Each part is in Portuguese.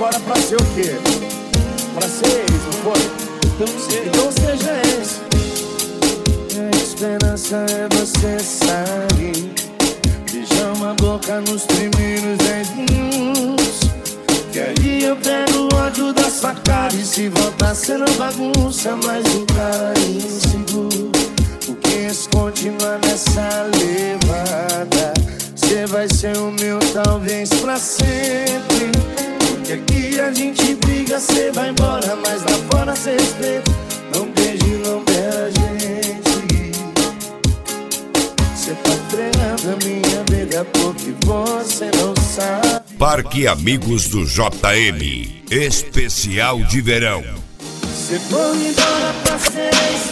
embora pra ser o quê? Pra ser ex, não foi? Então seja ex. A esperança é você sair, beijar uma boca nos primeiros 10 minutos, que aí eu pego o ódio da sua cara. E se voltar sendo bagunça, mais um cara inseguro. Porque se continuar nessa levada, cê vai ser o meu talvez pra sempre. Porque aqui a gente briga, cê vai embora, mas lá fora cê respeita. Não beije, não beija a gente. Cê tá treinando a minha vida porque você não sabe. Parque Amigos do JM, especial de verão. Cê foi embora pra ser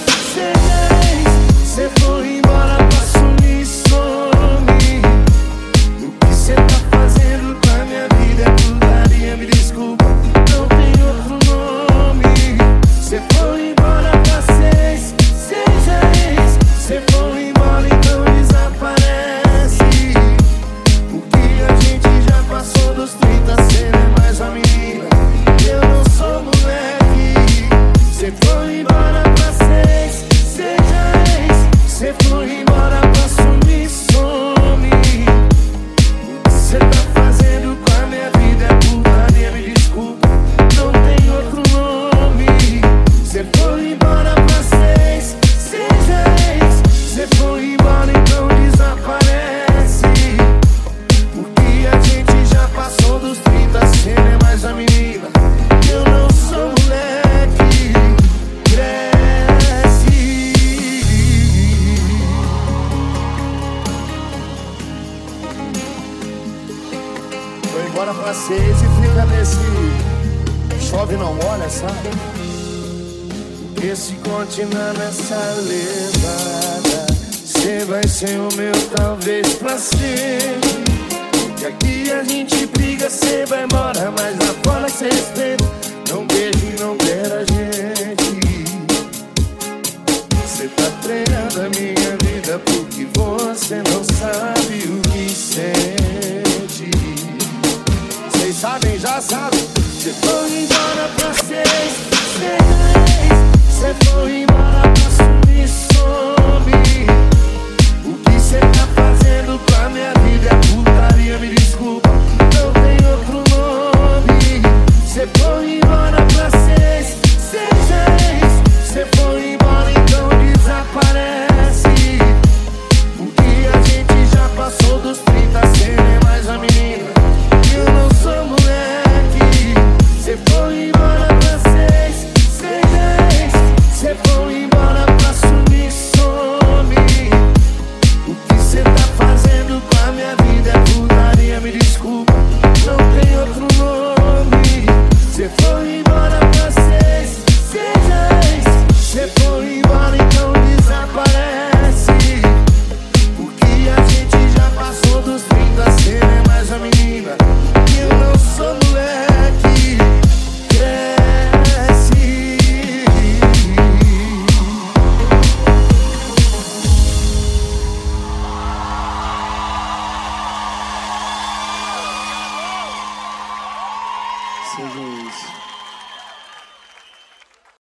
ex. Cê foi embora pra sumir, some. O que cê tá fazendo com a minha vida é putaria, me desculpa, não tem outro nome. Cê foi embora pra ser ex, seja ex. Cê foi embora, então desaparece. Porque a gente já passou dos 30, cê não é mais uma menina, eu não sou moleque. Cê foi embora pra ser ex, seja ex. Cê foi embora pra sumir, some. O que cê tá fazendo com a minha vida é putaria, me desculpa, não tem outro nome. Cê foi embora pra ser ex, seja ex. Cê foi embora, então desaparece. Porque a gente já passou dos 30, cê não é mais a menina, eu não sou moleque. Cresce. Foi embora pra seis e fica nesse chove não molha, sabe? Porque se continuar nessa levada, cê vai ser o meu talvez pra sempre. Porque aqui a gente briga, cê vai embora, mas lá fora cê respeita. Não beije, não beija a gente. Cê tá treinando a minha vida porque você não sabe o que sente. Vocês sabem, já sabem. Cê foi embora pra ser ex, cê foi embora pra